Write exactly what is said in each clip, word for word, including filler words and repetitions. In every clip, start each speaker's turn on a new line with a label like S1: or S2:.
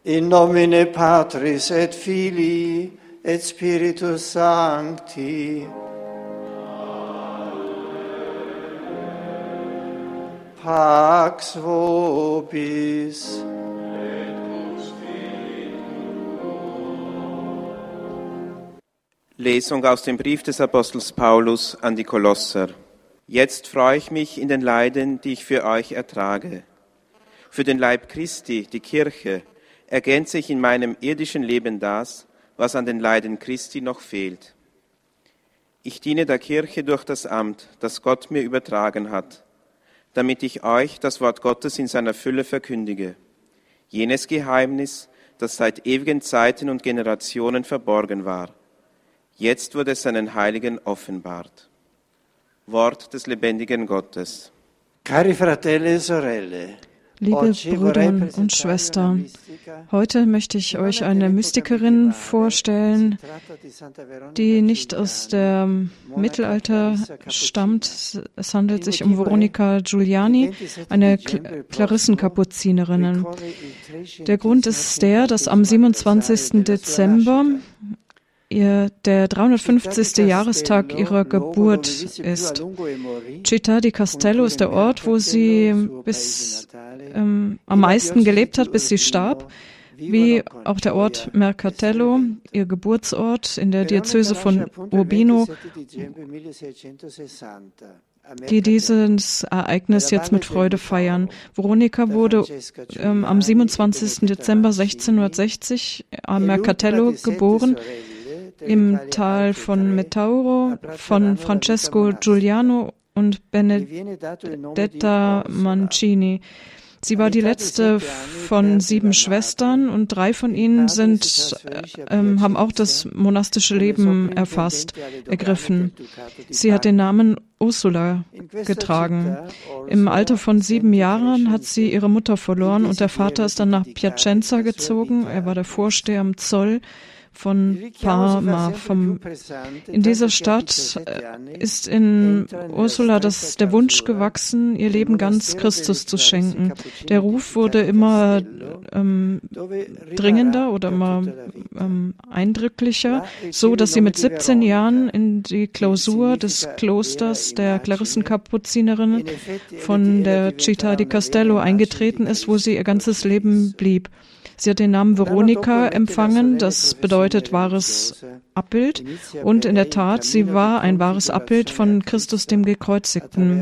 S1: In nomine Patris et Filii et Spiritus Sancti. Pax vobis.
S2: Lesung aus dem Brief des Apostels Paulus an die Kolosser. Jetzt freue ich mich in den Leiden, die ich für euch ertrage. Für den Leib Christi, die Kirche, ergänze ich in meinem irdischen Leben das, was an den Leiden Christi noch fehlt. Ich diene der Kirche durch das Amt, das Gott mir übertragen hat, damit ich euch das Wort Gottes in seiner Fülle verkündige. Jenes Geheimnis, das seit ewigen Zeiten und Generationen verborgen war. Jetzt wurde es seinen Heiligen offenbart. Wort des lebendigen Gottes.
S1: Cari fratelli e sorelle,
S3: liebe Brüder und Schwestern, heute möchte ich euch eine Mystikerin vorstellen, die nicht aus dem Mittelalter stammt. Es handelt sich um Veronica Giuliani, eine Klarissenkapuzinerin. Der Grund ist der, dass am siebenundzwanzigsten Dezember Ihr, der dreihundertfünfzigste Jahrestag ihrer Geburt ist. Città di Castello ist der Ort, wo sie bis ähm, am meisten gelebt hat, bis sie starb, wie auch der Ort Mercatello, ihr Geburtsort in der Diözese von Urbino, die dieses Ereignis jetzt mit Freude feiern. Veronica wurde ähm, am siebenundzwanzigsten Dezember sechzehnhundertsechzig am Mercatello geboren, im Tal von Metauro, von Francesco Giuliano und Benedetta Mancini. Sie war die letzte von sieben Schwestern und drei von ihnen sind, ähm, haben auch das monastische Leben erfasst, ergriffen. Sie hat den Namen Ursula getragen. Im Alter von sieben Jahren hat sie ihre Mutter verloren und der Vater ist dann nach Piacenza gezogen. Er war der Vorsteher am Zoll von Parma. Vom, in dieser Stadt ist in Ursula das, der Wunsch gewachsen, ihr Leben ganz Christus zu schenken. Der Ruf wurde immer ähm, dringender oder immer ähm, eindrücklicher, so dass sie mit siebzehn Jahren in die Klausur des Klosters der Klarissenkapuzinerinnen von der Città di Castello eingetreten ist, wo sie ihr ganzes Leben blieb. Sie hat den Namen Veronica empfangen, das bedeutet wahres Abbild. Und in der Tat, sie war ein wahres Abbild von Christus dem Gekreuzigten.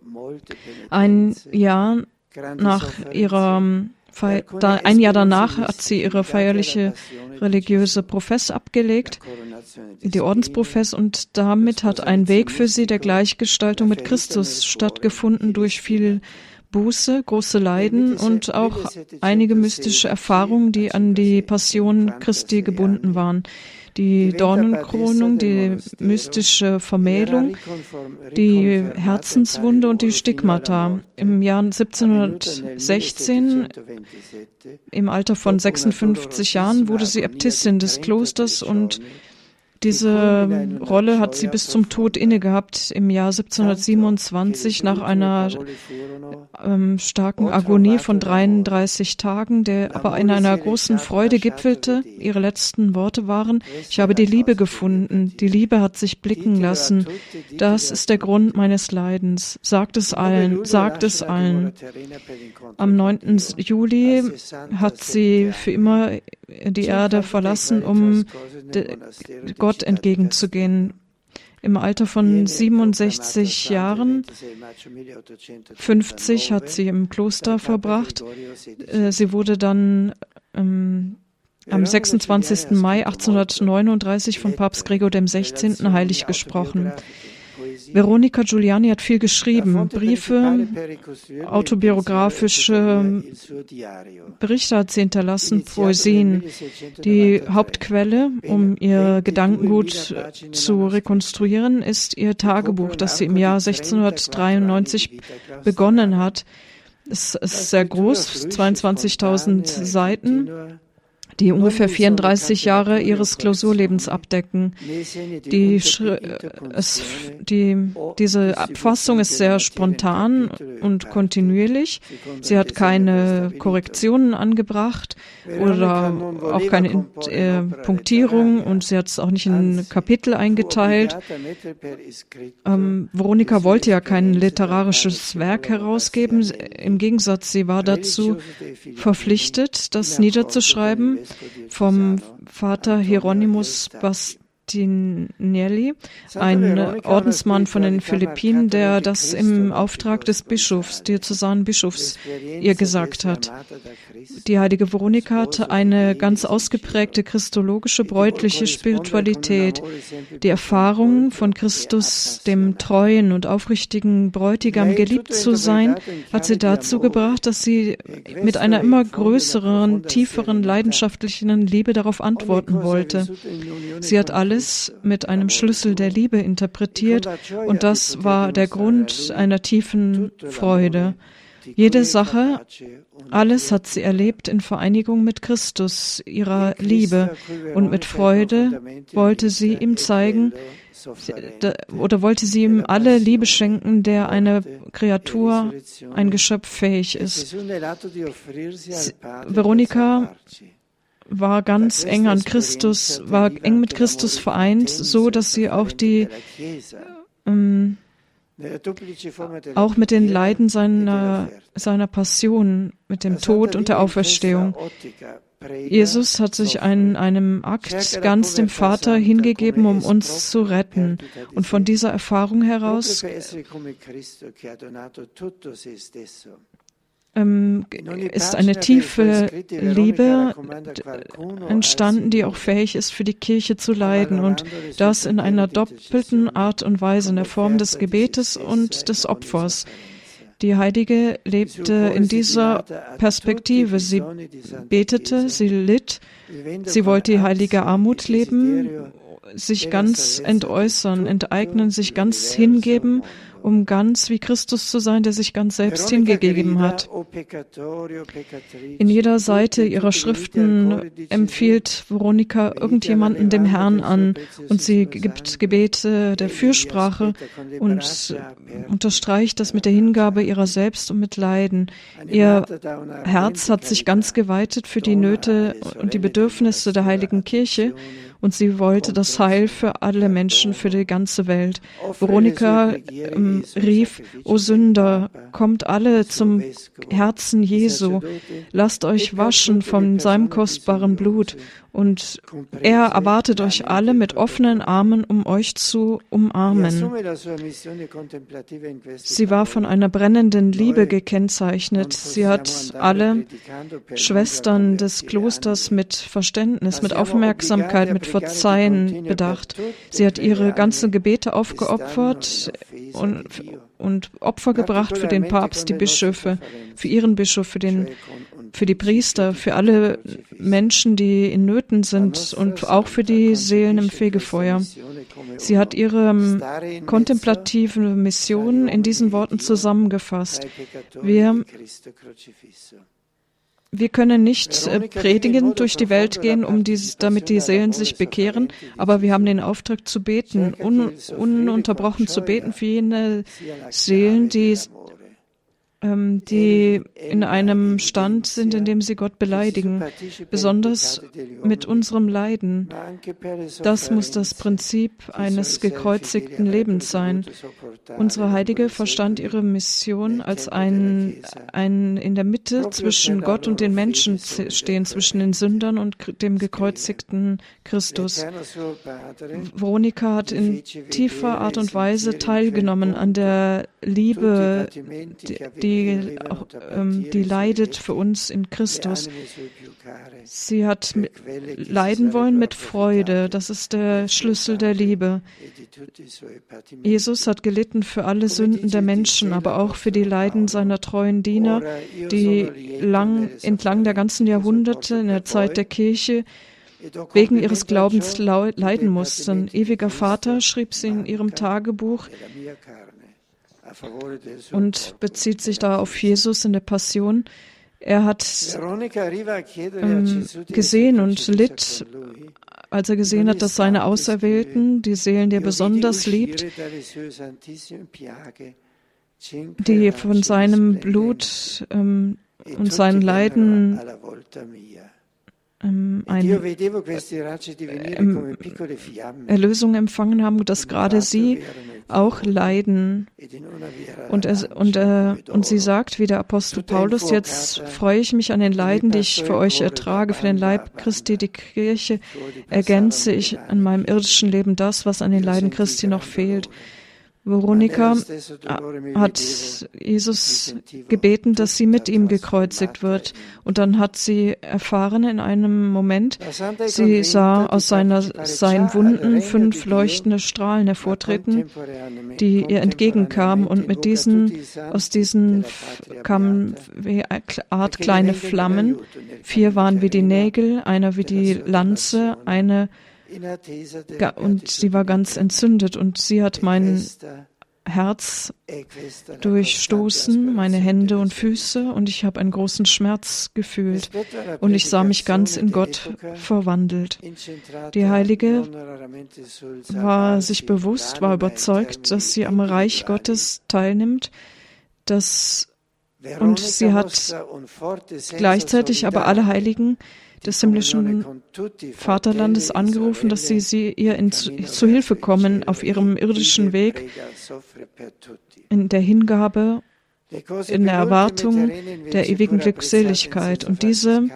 S3: Ein Jahr nach ihrer Fe- da, ein Jahr danach hat sie ihre feierliche religiöse Profess abgelegt, die Ordensprofess, und damit hat ein Weg für sie der Gleichgestaltung mit Christus stattgefunden durch viel Buße, große Leiden und auch einige mystische Erfahrungen, die an die Passion Christi gebunden waren. Die Dornenkrönung, die mystische Vermählung, die Herzenswunde und die Stigmata. Im Jahr siebzehnhundertsechzehn, im Alter von sechsundfünfzig Jahren, wurde sie Äbtissin des Klosters und diese Rolle hat sie bis zum Tod inne gehabt. Im Jahr siebzehnhundertsiebenundzwanzig, nach einer ähm, starken Agonie von dreiunddreißig Tagen, der aber in einer großen Freude gipfelte. Ihre letzten Worte waren: Ich habe die Liebe gefunden. Die Liebe hat sich blicken lassen. Das ist der Grund meines Leidens. Sagt es allen, sagt es allen. Am neunten Juli hat sie für immer die Erde verlassen, um de, Gott entgegenzugehen. Im Alter von siebenundsechzig Jahren, fünfzig hat sie im Kloster verbracht. Sie wurde dann ähm, am sechsundzwanzigsten Mai achtzehnhundertneununddreißig von Papst Gregor dem Sechzehnten heilig gesprochen. Veronica Giuliani hat viel geschrieben, Briefe, autobiografische Berichte hat sie hinterlassen, Poesien. Die Hauptquelle, um ihr Gedankengut zu rekonstruieren, ist ihr Tagebuch, das sie im Jahr sechzehnhundertdreiundneunzig begonnen hat. Es ist sehr groß, zweiundzwanzigtausend Seiten. die ungefähr vierunddreißig Jahre ihres Klausurlebens abdecken. Die, es, die, diese Abfassung ist sehr spontan und kontinuierlich. Sie hat keine Korrektionen angebracht oder auch keine äh, Punktierung und sie hat es auch nicht in Kapitel eingeteilt. Ähm, Veronika wollte ja kein literarisches Werk herausgeben. Im Gegensatz, sie war dazu verpflichtet, das niederzuschreiben, vom Vater Hieronymus Bastinelli, ein Ordensmann von den Philippinen, der das im Auftrag des Bischofs, Diözesanbischofs, ihr gesagt hat. Die heilige Veronika hatte eine ganz ausgeprägte christologische, bräutliche Spiritualität. Die Erfahrung von Christus, dem treuen und aufrichtigen Bräutigam geliebt zu sein, hat sie dazu gebracht, dass sie mit einer immer größeren, tieferen, leidenschaftlichen Liebe darauf antworten wollte. Sie hat alles mit einem Schlüssel der Liebe interpretiert und das war der Grund einer tiefen Freude. Jede Sache, alles hat sie erlebt in Vereinigung mit Christus, ihrer Liebe. Und mit Freude wollte sie ihm zeigen, oder wollte sie ihm alle Liebe schenken, der eine Kreatur, ein Geschöpf fähig ist. Veronika war ganz eng an Christus, war eng mit Christus vereint, so dass sie auch die ähm, auch mit den Leiden seiner, seiner Passion, mit dem Tod und der Auferstehung. Jesus hat sich in einem Akt ganz dem Vater hingegeben, um uns zu retten. Und von dieser Erfahrung heraus ähm, ist eine tiefe Liebe entstanden, die auch fähig ist, für die Kirche zu leiden. Und das in einer doppelten Art und Weise, in der Form des Gebetes und des Opfers. Die Heilige lebte in dieser Perspektive. Sie betete, sie litt, sie wollte die heilige Armut leben, sich ganz entäußern, enteignen, sich ganz hingeben, um ganz wie Christus zu sein, der sich ganz selbst hingegeben hat. In jeder Seite ihrer Schriften empfiehlt Veronika irgendjemanden dem Herrn an und sie gibt Gebete der Fürsprache und unterstreicht das mit der Hingabe ihrer selbst und mit Leiden. Ihr Herz hat sich ganz geweitet für die Nöte und die Bedürfnisse der heiligen Kirche. Und sie wollte das Heil für alle Menschen, für die ganze Welt. Veronika ähm, rief, O Sünder, kommt alle zum Herzen Jesu, lasst euch waschen von seinem kostbaren Blut. Und er erwartet euch alle mit offenen Armen, um euch zu umarmen. Sie war von einer brennenden Liebe gekennzeichnet. Sie hat alle Schwestern des Klosters mit Verständnis, mit Aufmerksamkeit, mit Verzeihen bedacht. Sie hat ihre ganzen Gebete aufgeopfert und, und Opfer gebracht für den Papst, die Bischöfe, für ihren Bischof, für den für die Priester, für alle Menschen, die in Nöten sind und auch für die Seelen im Fegefeuer. Sie hat ihre kontemplative Mission in diesen Worten zusammengefasst. Wir, wir können nicht äh, predigend durch die Welt gehen, um dies, damit die Seelen sich bekehren, aber wir haben den Auftrag zu beten, un, ununterbrochen zu beten für jene Seelen, die die in einem Stand sind, in dem sie Gott beleidigen, besonders mit unserem Leiden. Das muss das Prinzip eines gekreuzigten Lebens sein. Unsere Heilige verstand ihre Mission als ein, ein in der Mitte zwischen Gott und den Menschen stehen, zwischen den Sündern und dem gekreuzigten Christus. Veronika hat in tiefer Art und Weise teilgenommen an der Liebe, die, die Die, ähm, die leidet für uns in Christus. Sie hat leiden wollen mit Freude. Das ist der Schlüssel der Liebe. Jesus hat gelitten für alle Sünden der Menschen, aber auch für die Leiden seiner treuen Diener, die lang, entlang der ganzen Jahrhunderte in der Zeit der Kirche wegen ihres Glaubens leiden mussten. Ewiger Vater, schrieb sie in ihrem Tagebuch, und bezieht sich da auf Jesus in der Passion. Er hat ähm, gesehen und litt, als er gesehen hat, dass seine Auserwählten, die Seelen, die er besonders liebt, die von seinem Blut ähm, und seinen Leiden ähm, eine ähm, Erlösung empfangen haben, dass gerade sie auch leiden. Und, er, und, er, und sie sagt, wie der Apostel Paulus, jetzt freue ich mich an den Leiden, die ich für euch ertrage, für den Leib Christi, die Kirche, ergänze ich an meinem irdischen Leben das, was an den Leiden Christi noch fehlt. Veronika hat Jesus gebeten, dass sie mit ihm gekreuzigt wird. Und dann hat sie erfahren in einem Moment, sie sah aus seiner, seinen Wunden fünf leuchtende Strahlen hervortreten, die ihr entgegenkamen. Und mit diesen, aus diesen kamen wie eine Art kleine Flammen. Vier waren wie die Nägel, einer wie die Lanze, eine und sie war ganz entzündet und sie hat mein Herz durchstoßen, meine Hände und Füße, und ich habe einen großen Schmerz gefühlt und ich sah mich ganz in Gott verwandelt. Die Heilige war sich bewusst, war überzeugt, dass sie am Reich Gottes teilnimmt, dass, und sie hat gleichzeitig aber alle Heiligen des himmlischen Vaterlandes angerufen, dass sie, sie ihr in, zu, zu Hilfe kommen auf ihrem irdischen Weg, in der Hingabe, in der Erwartung der ewigen Glückseligkeit. Und diese,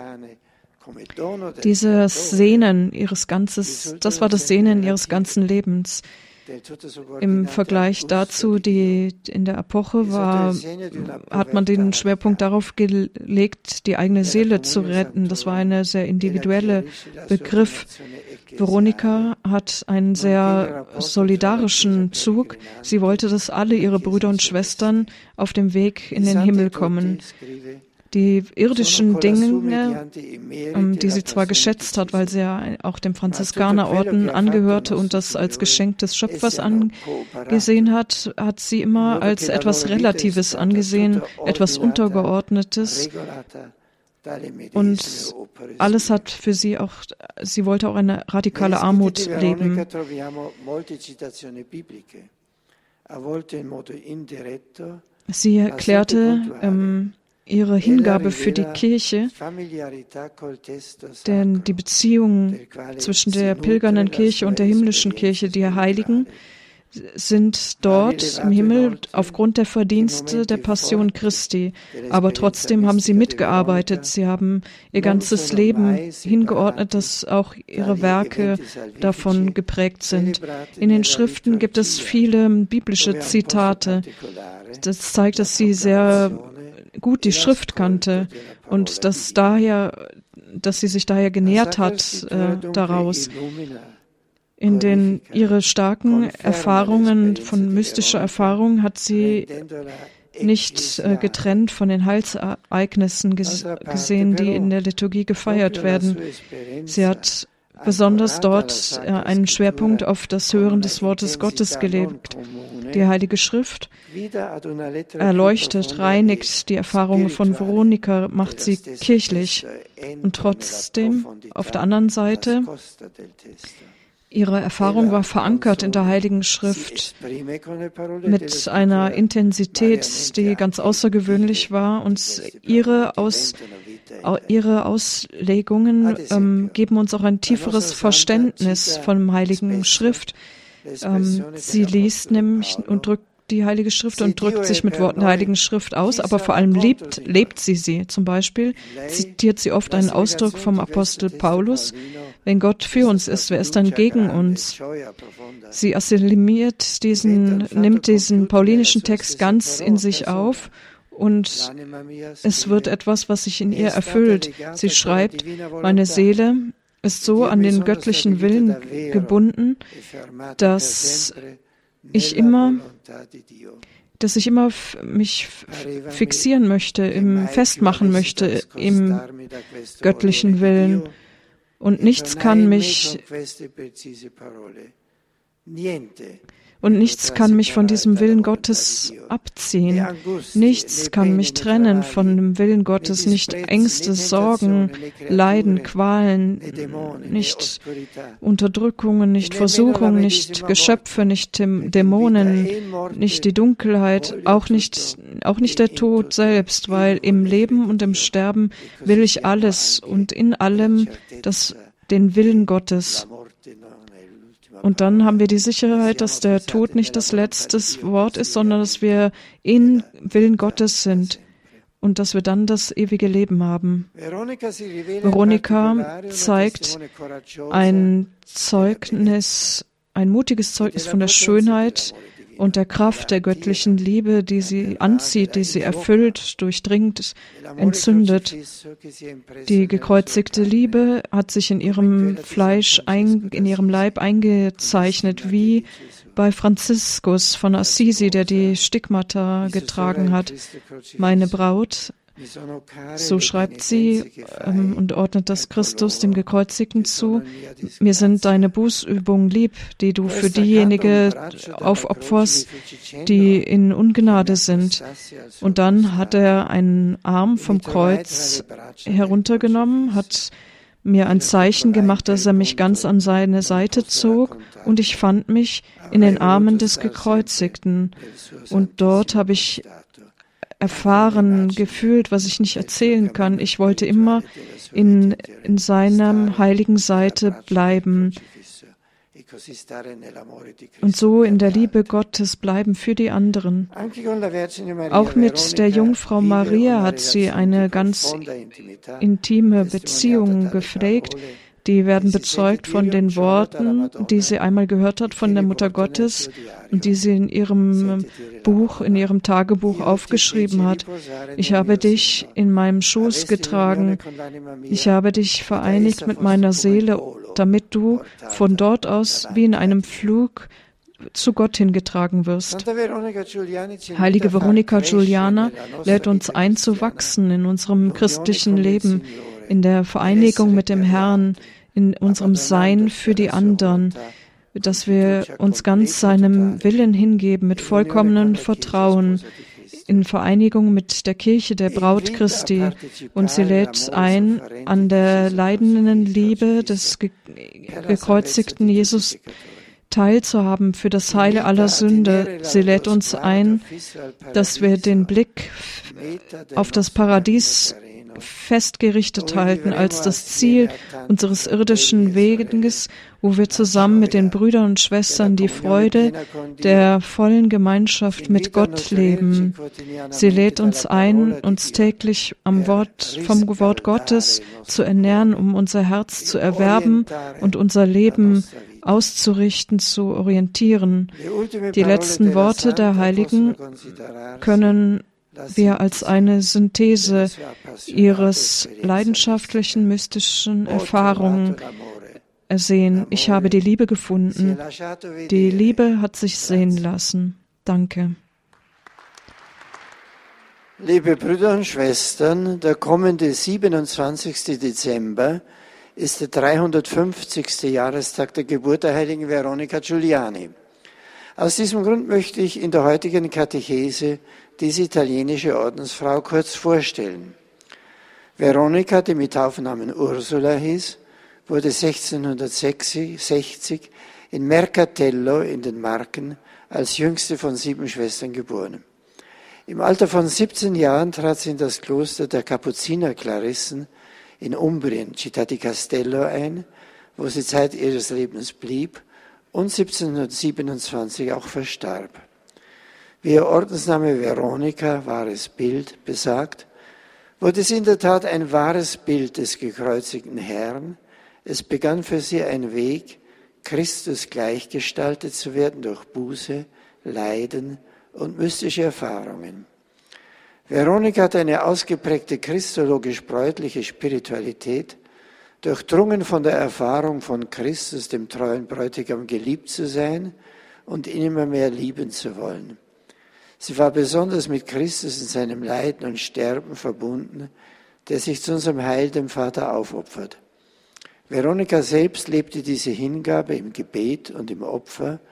S3: dieses Sehnen ihres Ganzes, das war das Sehnen ihres ganzen Lebens. Im Vergleich dazu, die in der Epoche war, hat man den Schwerpunkt darauf gelegt, die eigene Seele zu retten. Das war ein sehr individueller Begriff. Veronika hat einen sehr solidarischen Zug. Sie wollte, dass alle ihre Brüder und Schwestern auf dem Weg in den Himmel kommen. Die irdischen Dinge, die sie zwar geschätzt hat, weil sie ja auch dem Franziskanerorden angehörte und das als Geschenk des Schöpfers angesehen hat, hat sie immer als etwas Relatives angesehen, etwas Untergeordnetes. Und alles hat für sie auch, sie wollte auch eine radikale Armut leben. Sie erklärte ähm, ihre Hingabe für die Kirche, denn die Beziehung zwischen der pilgernden Kirche und der himmlischen Kirche, die Heiligen, sind dort im Himmel aufgrund der Verdienste der Passion Christi. Aber trotzdem haben sie mitgearbeitet. Sie haben ihr ganzes Leben hingeordnet, dass auch ihre Werke davon geprägt sind. In den Schriften gibt es viele biblische Zitate. Das zeigt, dass sie sehr gut die Schrift kannte und dass daher, dass sie sich daher genährt hat äh, daraus. In den ihre starken Erfahrungen von mystischer Erfahrung hat sie nicht äh, getrennt von den Heilsereignissen ges gesehen, die in der Liturgie gefeiert werden. Sie hat besonders dort äh, einen Schwerpunkt auf das Hören des Wortes Gottes gelegt. Die Heilige Schrift erleuchtet, reinigt die Erfahrungen von Veronika, macht sie kirchlich. Und trotzdem, auf der anderen Seite, ihre Erfahrung war verankert in der Heiligen Schrift mit einer Intensität, die ganz außergewöhnlich war. Und ihre, Aus, ihre Auslegungen ähm, geben uns auch ein tieferes Verständnis von Heiligen Schrift. Ähm, sie liest nämlich und drückt die Heilige Schrift und drückt sich mit Worten der Heiligen Schrift aus, aber vor allem lebt, lebt sie sie. Zum Beispiel zitiert sie oft einen Ausdruck vom Apostel Paulus: Wenn Gott für uns ist, wer ist dann gegen uns? Sie assimiliert diesen, nimmt diesen paulinischen Text ganz in sich auf und es wird etwas, was sich in ihr erfüllt. Sie schreibt: Meine Seele ist so an den göttlichen Willen gebunden, dass ich immer, dass ich immer mich fixieren möchte, im, festmachen möchte im göttlichen Willen. Und nichts kann mich Und nichts kann mich von diesem Willen Gottes abziehen. Nichts kann mich trennen von dem Willen Gottes. Nicht Ängste, Sorgen, Leiden, Qualen, nicht Unterdrückungen, nicht Versuchungen, nicht Geschöpfe, nicht Dämonen, nicht die Dunkelheit, auch nicht, auch nicht der Tod selbst, weil im Leben und im Sterben will ich alles und in allem das, den Willen Gottes. Und dann haben wir die Sicherheit, dass der Tod nicht das letzte Wort ist, sondern dass wir in Willen Gottes sind und dass wir dann das ewige Leben haben. Veronika zeigt ein Zeugnis, ein mutiges Zeugnis von der Schönheit und der Kraft der göttlichen Liebe, die sie anzieht, die sie erfüllt, durchdringt, entzündet. Die gekreuzigte Liebe hat sich in ihrem Fleisch, ein, in ihrem Leib eingezeichnet, wie bei Franziskus von Assisi, der die Stigmata getragen hat. Meine Braut, so schreibt sie ähm, und ordnet das Christus, dem Gekreuzigten, zu. Mir sind deine Bußübungen lieb, die du für diejenigen aufopferst, die in Ungnade sind. Und dann hat er einen Arm vom Kreuz heruntergenommen, hat mir ein Zeichen gemacht, dass er mich ganz an seine Seite zog, und ich fand mich in den Armen des Gekreuzigten. Und dort habe ich erfahren, gefühlt, was ich nicht erzählen kann. Ich wollte immer in, in seiner heiligen Seite bleiben und so in der Liebe Gottes bleiben für die anderen. Auch mit der Jungfrau Maria hat sie eine ganz intime Beziehung gepflegt. Die werden bezeugt von den Worten, die sie einmal gehört hat von der Mutter Gottes und die sie in ihrem Buch, in ihrem Tagebuch aufgeschrieben hat. Ich habe dich in meinem Schoß getragen. Ich habe dich vereinigt mit meiner Seele, damit du von dort aus wie in einem Flug zu Gott hingetragen wirst. Heilige Veronika Giuliana lädt uns ein, zu wachsen in unserem christlichen Leben, in der Vereinigung mit dem Herrn, in unserem Sein für die anderen, dass wir uns ganz seinem Willen hingeben, mit vollkommenem Vertrauen, in Vereinigung mit der Kirche, der Braut Christi. Und sie lädt ein, an der leidenden Liebe des ge- gekreuzigten Jesus teilzuhaben für das Heil aller Sünde. Sie lädt uns ein, dass wir den Blick auf das Paradies festgerichtet halten als das Ziel unseres irdischen Weges, wo wir zusammen mit den Brüdern und Schwestern die Freude der vollen Gemeinschaft mit Gott leben. Sie lädt uns ein, uns täglich am Wort, vom Wort Gottes zu ernähren, um unser Herz zu erwerben und unser Leben auszurichten, zu orientieren. Die letzten Worte der Heiligen können wir als eine Synthese ihres leidenschaftlichen, mystischen Erfahrungen ersehen. Ich habe die Liebe gefunden. Die Liebe hat sich sehen lassen. Danke.
S1: Liebe Brüder und Schwestern, der kommende siebenundzwanzigsten Dezember ist der dreihundertfünfzigste Jahrestag der Geburt der heiligen Veronika Giuliani. Aus diesem Grund möchte ich in der heutigen Katechese diese italienische Ordensfrau kurz vorstellen. Veronika, die mit Taufnamen Ursula hieß, wurde sechzehnhundertsechzig in Mercatello in den Marken als jüngste von sieben Schwestern geboren. Im Alter von siebzehn Jahren trat sie in das Kloster der Kapuzinerklarissen in Umbrien, Città di Castello, ein, wo sie Zeit ihres Lebens blieb und siebzehnhundertsiebenundzwanzig auch verstarb. Wie ihr Ordensname Veronika, wahres Bild, besagt, wurde sie in der Tat ein wahres Bild des gekreuzigten Herrn. Es begann für sie ein Weg, Christus gleichgestaltet zu werden durch Buße, Leiden und mystische Erfahrungen. Veronika hat eine ausgeprägte christologisch-bräutliche Spiritualität, durchdrungen von der Erfahrung von Christus, dem treuen Bräutigam, geliebt zu sein und ihn immer mehr lieben zu wollen. Sie war besonders mit Christus in seinem Leiden und Sterben verbunden, der sich zu unserem Heil, dem Vater, aufopfert. Veronika selbst lebte diese Hingabe im Gebet und im Opfer,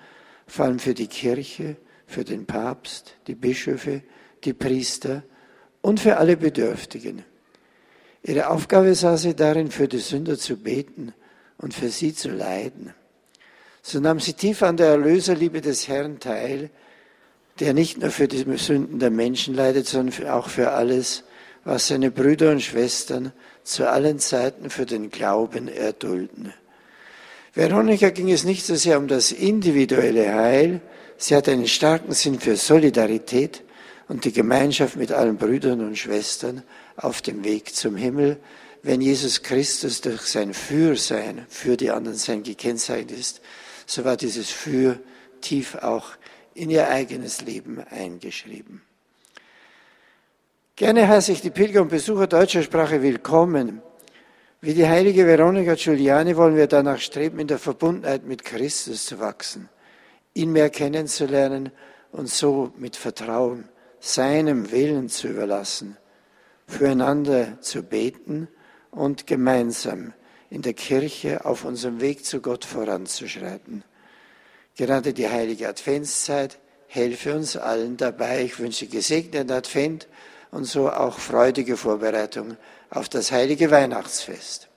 S1: vor allem für die Kirche, für den Papst, die Bischöfe, die Priester und für alle Bedürftigen. Ihre Aufgabe sah sie darin, für die Sünder zu beten und für sie zu leiden. So nahm sie tief an der Erlöserliebe des Herrn teil, der nicht nur für die Sünden der Menschen leidet, sondern auch für alles, was seine Brüder und Schwestern zu allen Zeiten für den Glauben erdulden. Veronika ging es nicht so sehr um das individuelle Heil, sie hatte einen starken Sinn für Solidarität und die Gemeinschaft mit allen Brüdern und Schwestern auf dem Weg zum Himmel, wenn Jesus Christus durch sein Fürsein für die anderen sein gekennzeichnet ist, so war dieses Für tief auch in ihr eigenes Leben eingeschrieben. Gerne heiße ich die Pilger und Besucher deutscher Sprache willkommen. Wie die heilige Veronika Giuliani wollen wir danach streben, in der Verbundenheit mit Christus zu wachsen, ihn mehr kennenzulernen und so mit Vertrauen seinem Willen zu überlassen, füreinander zu beten und gemeinsam in der Kirche auf unserem Weg zu Gott voranzuschreiten. Gerade die heilige Adventszeit helfe uns allen dabei. Ich wünsche gesegneten Advent und so auch freudige Vorbereitung auf das heilige Weihnachtsfest.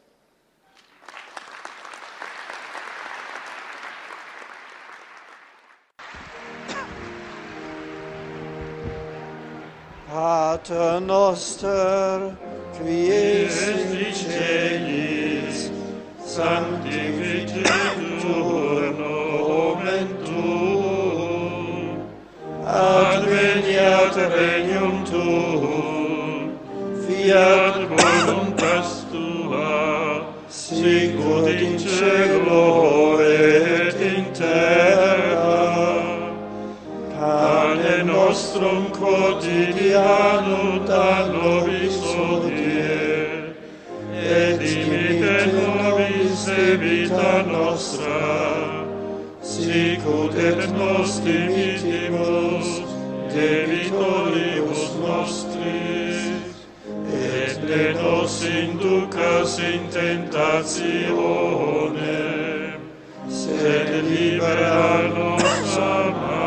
S1: Pater noster, qui es in celis, sanctificetur nomen tuum, adveniat regnum tuum, fiat voluntas tua, sicut in cielo et in terra. Pane nostrum quotidianum da nobis hodie, et dimitte nobis debita nostra, sicut et nos dimittimus debitoribus nostris, et ne nos inducas in tentationem, sed libera nos a malo.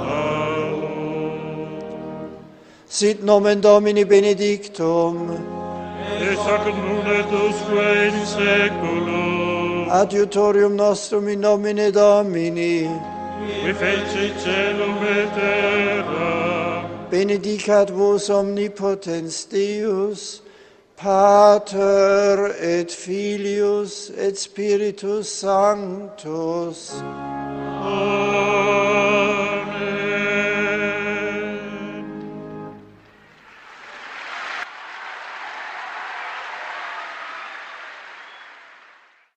S1: Sit nomen Domini benedictum,
S4: et hoc nunc et usque in saeculum.
S1: Adiutorium nostrum in nomine Domini,
S4: Qui feci celum et terra.
S1: benedicat vos omnipotens Deus, Pater et Filius et Spiritus Sanctus.